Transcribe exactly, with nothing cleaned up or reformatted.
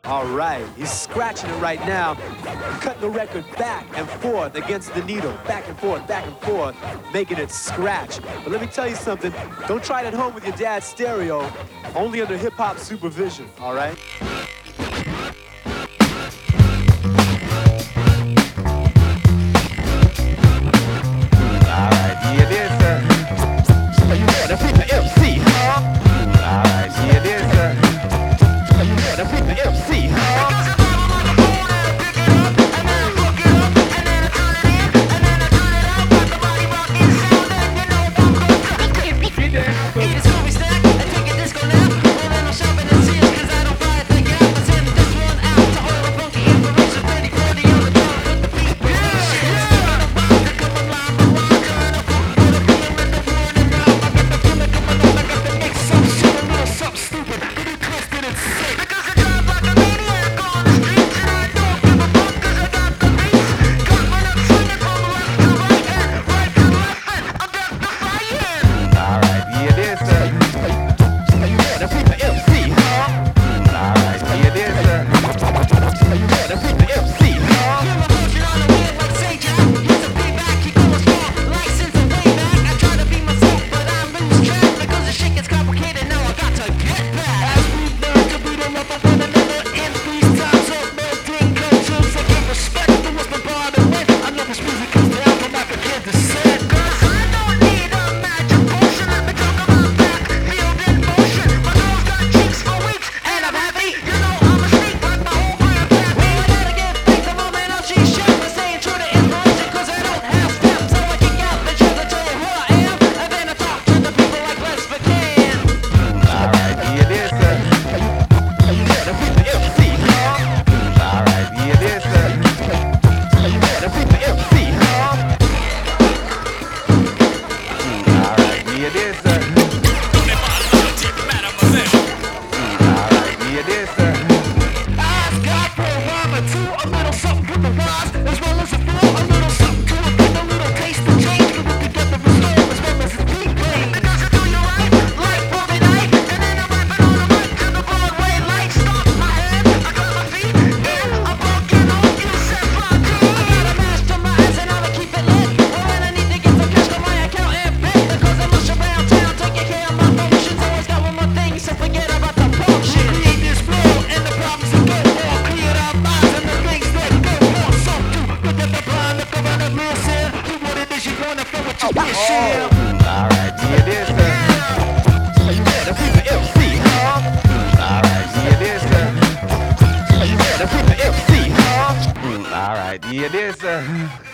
All right, he's scratching it right now, cutting the record back and forth against the needle, back and forth, back and forth, making it scratch. But let me tell you something, don't try it at home with your dad's stereo, only under hip-hop supervision, all right? Yeah, this, uh...